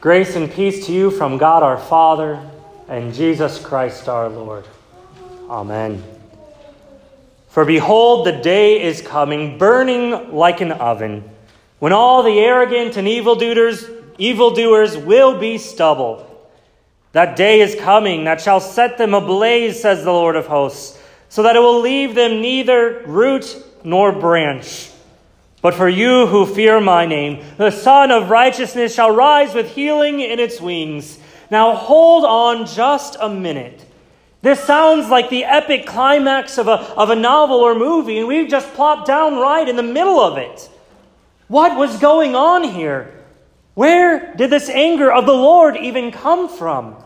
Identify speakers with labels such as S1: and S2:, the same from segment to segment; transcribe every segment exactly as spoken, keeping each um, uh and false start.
S1: Grace and peace to you from God our Father and Jesus Christ our Lord. Amen. For behold, the day is coming, burning like an oven, when all the arrogant and evildoers, evildoers will be stubble. That day is coming that shall set them ablaze, says the Lord of hosts, so that it will leave them neither root nor branch. But for you who fear my name, the Son of Righteousness shall rise with healing in its wings. Now hold on just a minute. This sounds like the epic climax of a, of a novel or movie, and we've just plopped down right in the middle of it. What was going on here? Where did this anger of the Lord even come from?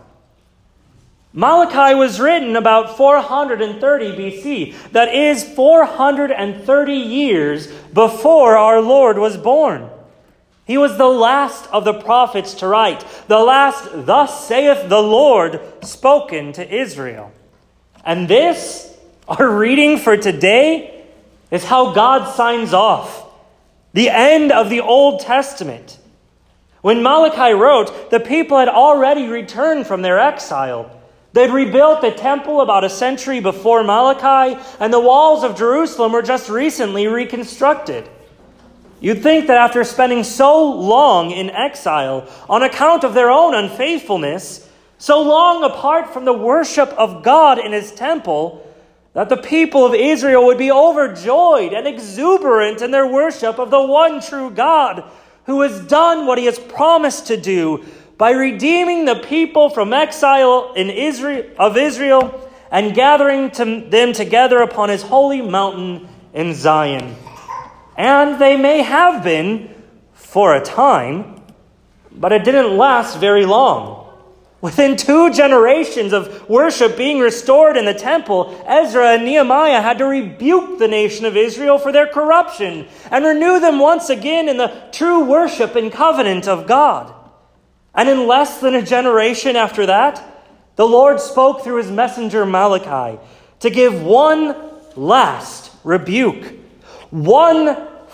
S1: Malachi was written about four hundred thirty B C. That is four hundred thirty years before our Lord was born. He was the last of the prophets to write, the last, thus saith the Lord, spoken to Israel. And this, our reading for today, is how God signs off the end of the Old Testament. When Malachi wrote, the people had already returned from their exile. They'd rebuilt the temple about a century before Malachi, and the walls of Jerusalem were just recently reconstructed. You'd think that after spending so long in exile on account of their own unfaithfulness, so long apart from the worship of God in his temple, that the people of Israel would be overjoyed and exuberant in their worship of the one true God, who has done what he has promised to do by redeeming the people from exile in Israel of Israel and gathering to them together upon his holy mountain in Zion. And they may have been for a time, but it didn't last very long. Within two generations of worship being restored in the temple, Ezra and Nehemiah had to rebuke the nation of Israel for their corruption and renew them once again in the true worship and covenant of God. And in less than a generation after that, the Lord spoke through his messenger Malachi to give one last rebuke, one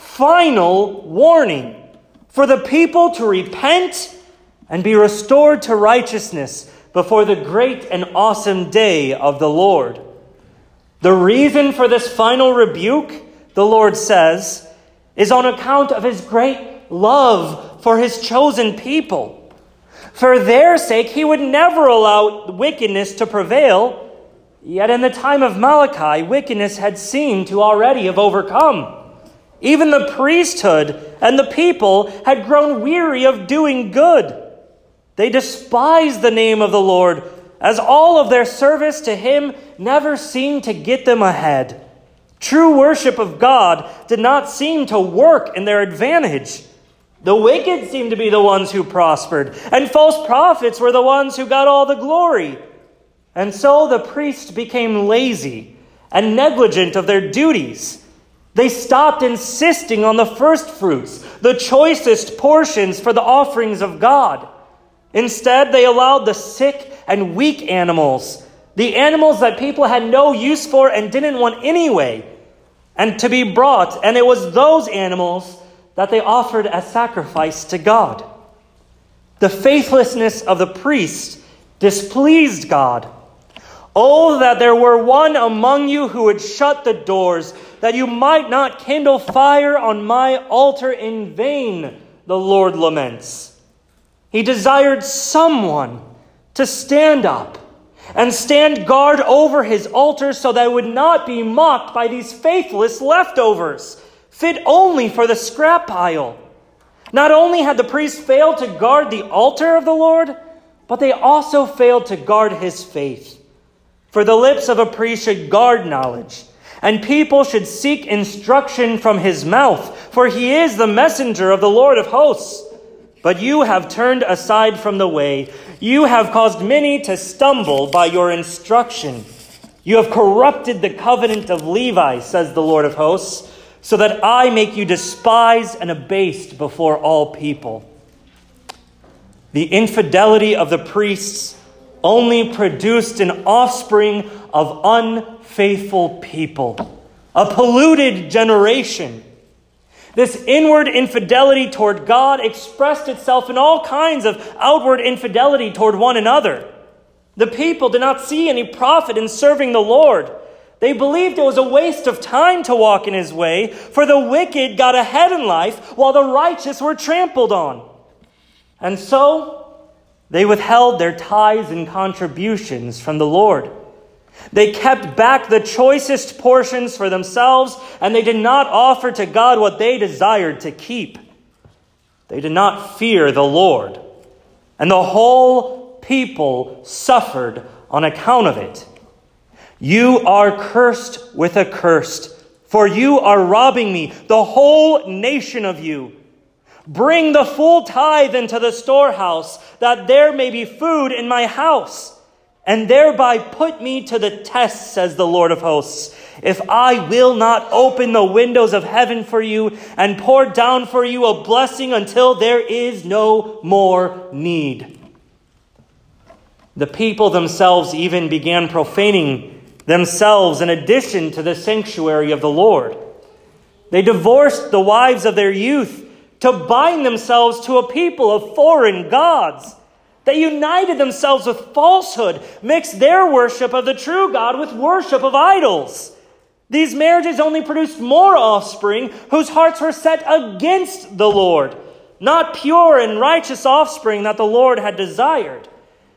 S1: final warning for the people to repent and be restored to righteousness before the great and awesome day of the Lord. The reason for this final rebuke, the Lord says, is on account of his great love for his chosen people. For their sake, he would never allow wickedness to prevail. Yet in the time of Malachi, wickedness had seemed to already have overcome. Even the priesthood and the people had grown weary of doing good. They despised the name of the Lord, as all of their service to him never seemed to get them ahead. True worship of God did not seem to work in their advantage. The wicked seemed to be the ones who prospered, and false prophets were the ones who got all the glory. And so the priests became lazy and negligent of their duties. They stopped insisting on the first fruits, the choicest portions for the offerings of God. Instead, they allowed the sick and weak animals, the animals that people had no use for and didn't want anyway, and to be brought, and it was those animals that they offered as sacrifice to God. The faithlessness of the priests displeased God. Oh, that there were one among you who would shut the doors, that you might not kindle fire on my altar in vain, the Lord laments. He desired someone to stand up and stand guard over his altar so that it would not be mocked by these faithless leftovers, fit only for the scrap pile. Not only had the priests failed to guard the altar of the Lord, but they also failed to guard his faith. For the lips of a priest should guard knowledge, and people should seek instruction from his mouth, for he is the messenger of the Lord of hosts. But you have turned aside from the way. You have caused many to stumble by your instruction. You have corrupted the covenant of Levi, says the Lord of hosts, so that I make you despised and abased before all people. The infidelity of the priests only produced an offspring of unfaithful people, a polluted generation. This inward infidelity toward God expressed itself in all kinds of outward infidelity toward one another. The people did not see any profit in serving the Lord. They believed it was a waste of time to walk in his way, for the wicked got ahead in life while the righteous were trampled on. And so they withheld their tithes and contributions from the Lord. They kept back the choicest portions for themselves, and they did not offer to God what they desired to keep. They did not fear the Lord, and the whole people suffered on account of it. You are cursed with a curse, for you are robbing me, the whole nation of you. Bring the full tithe into the storehouse, that there may be food in my house, and thereby put me to the test, says the Lord of hosts, if I will not open the windows of heaven for you and pour down for you a blessing until there is no more need. The people themselves even began profaning themselves in addition to the sanctuary of the Lord. They divorced the wives of their youth to bind themselves to a people of foreign gods. They united themselves with falsehood, mixed their worship of the true God with worship of idols. These marriages only produced more offspring whose hearts were set against the Lord, not pure and righteous offspring that the Lord had desired.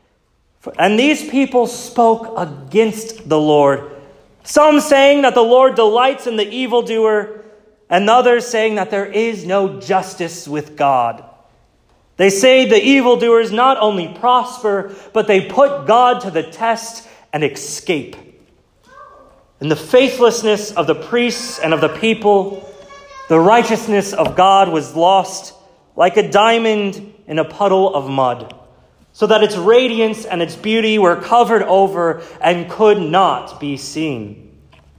S1: And these people spoke against the Lord, some saying that the Lord delights in the evildoer, and others saying that there is no justice with God. They say the evildoers not only prosper, but they put God to the test and escape. In the faithlessness of the priests and of the people, the righteousness of God was lost like a diamond in a puddle of mud, so that its radiance and its beauty were covered over and could not be seen.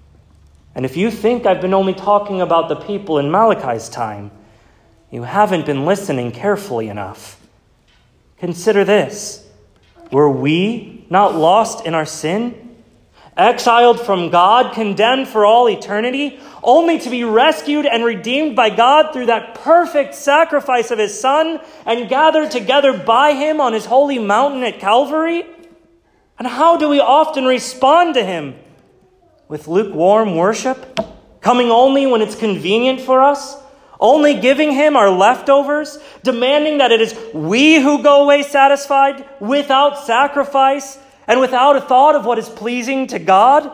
S1: And if you think I've been only talking about the people in Malachi's time, you haven't been listening carefully enough. Consider this. Were we not lost in our sin? Exiled from God, condemned for all eternity, only to be rescued and redeemed by God through that perfect sacrifice of his Son and gathered together by him on his holy mountain at Calvary? And how do we often respond to him? With lukewarm worship, coming only when it's convenient for us, only giving him our leftovers, demanding that it is we who go away satisfied, without sacrifice, and without a thought of what is pleasing to God?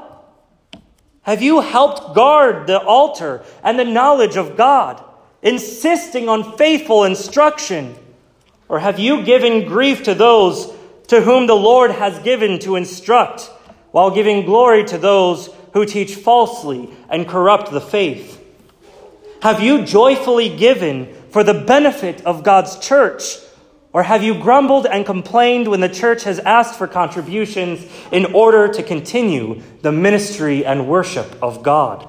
S1: Have you helped guard the altar and the knowledge of God, insisting on faithful instruction? Or have you given grief to those to whom the Lord has given to instruct, while giving glory to those who teach falsely and corrupt the faith? Have you joyfully given for the benefit of God's church? Or have you grumbled and complained when the church has asked for contributions in order to continue the ministry and worship of God?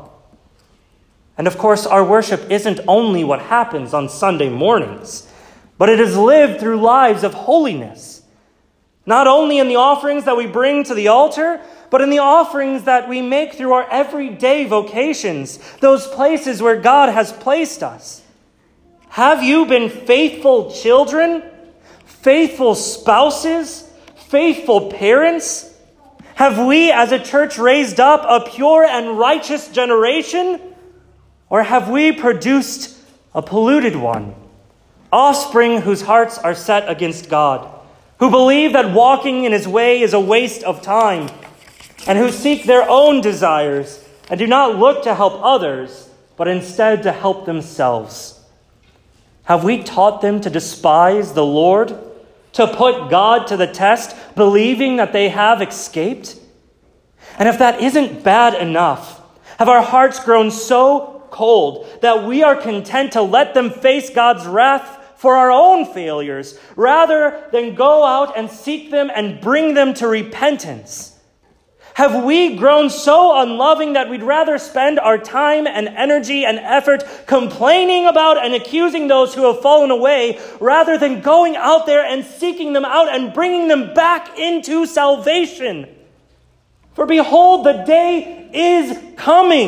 S1: And of course, our worship isn't only what happens on Sunday mornings, but it is lived through lives of holiness. Not only in the offerings that we bring to the altar, but in the offerings that we make through our everyday vocations, those places where God has placed us. Have you been faithful children, faithful spouses, faithful parents? Have we as a church raised up a pure and righteous generation? Or have we produced a polluted one, offspring whose hearts are set against God, who believe that walking in his way is a waste of time, and who seek their own desires and do not look to help others, but instead to help themselves? Have we taught them to despise the Lord, to put God to the test, believing that they have escaped? And if that isn't bad enough, have our hearts grown so cold that we are content to let them face God's wrath for our own failures, rather than go out and seek them and bring them to repentance? Have we grown so unloving that we'd rather spend our time and energy and effort complaining about and accusing those who have fallen away, rather than going out there and seeking them out and bringing them back into salvation? For behold, the day is coming.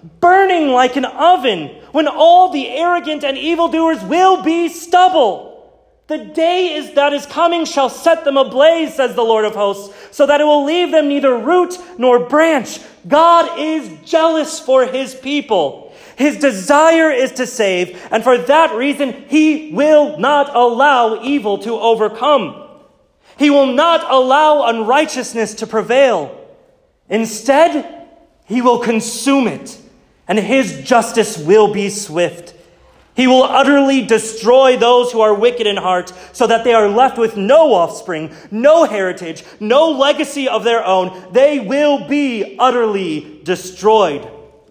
S1: burning like an oven, when all the arrogant and evildoers will be stubble. The day is that is coming shall set them ablaze, says the Lord of hosts, so that it will leave them neither root nor branch. God is jealous for his people. His desire is to save, and for that reason, he will not allow evil to overcome. He will not allow unrighteousness to prevail. Instead, he will consume it, and his justice will be swift. He will utterly destroy those who are wicked in heart, so that they are left with no offspring, no heritage, no legacy of their own. They will be utterly destroyed.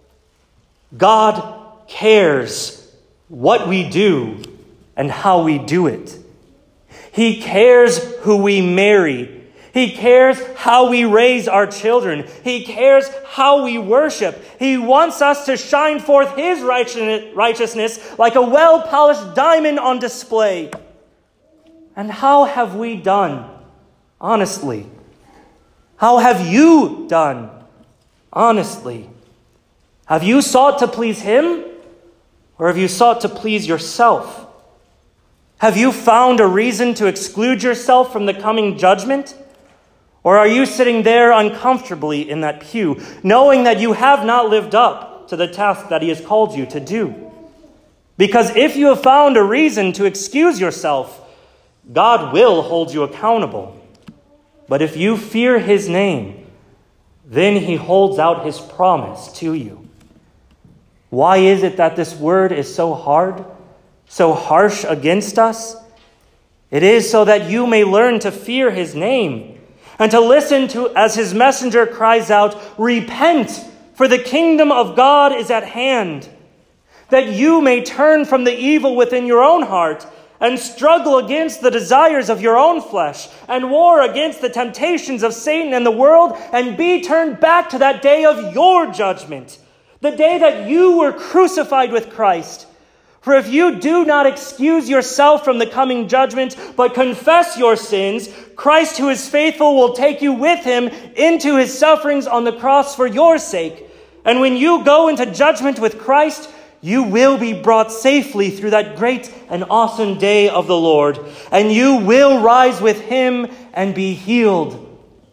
S1: God cares what we do and how we do it. He cares who we marry. He cares how we raise our children. He cares how we worship. He wants us to shine forth his righteousness like a well-polished diamond on display. And how have we done, honestly? How have you done, honestly? Have you sought to please him, or have you sought to please yourself? Have you found a reason to exclude yourself from the coming judgment? Or are you sitting there uncomfortably in that pew, knowing that you have not lived up to the task that he has called you to do? Because if you have found a reason to excuse yourself, God will hold you accountable. But if you fear his name, then he holds out his promise to you. Why is it that this word is so hard, so harsh against us? It is so that you may learn to fear his name, and to listen to as his messenger cries out, "Repent, for the kingdom of God is at hand." That you may turn from the evil within your own heart and struggle against the desires of your own flesh and war against the temptations of Satan and the world, and be turned back to that day of your judgment, the day that you were crucified with Christ. For if you do not excuse yourself from the coming judgment, but confess your sins, Christ, who is faithful, will take you with him into his sufferings on the cross for your sake. And when you go into judgment with Christ, you will be brought safely through that great and awesome day of the Lord, and you will rise with him and be healed.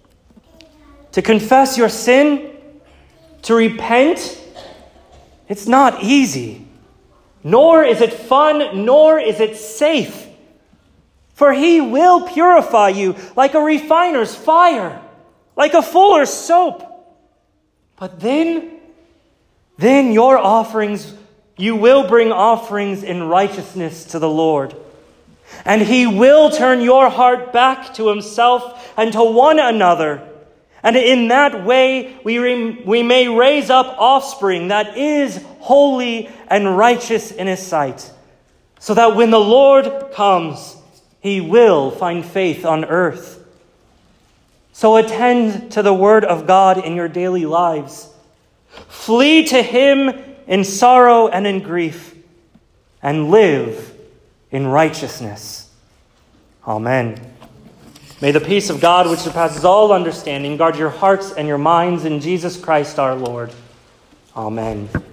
S1: To confess your sin, to repent, it's not easy. Nor is it fun, nor is it safe. For he will purify you like a refiner's fire, like a fuller's soap. But then, then your offerings, you will bring offerings in righteousness to the Lord. And he will turn your heart back to himself and to one another. And in that way, we, re- we may raise up offspring that is holy and righteous in his sight, so that when the Lord comes, he will find faith on earth. So attend to the word of God in your daily lives. Flee to him in sorrow and in grief, and live in righteousness. Amen. May the peace of God, which surpasses all understanding, guard your hearts and your minds in Jesus Christ our Lord. Amen.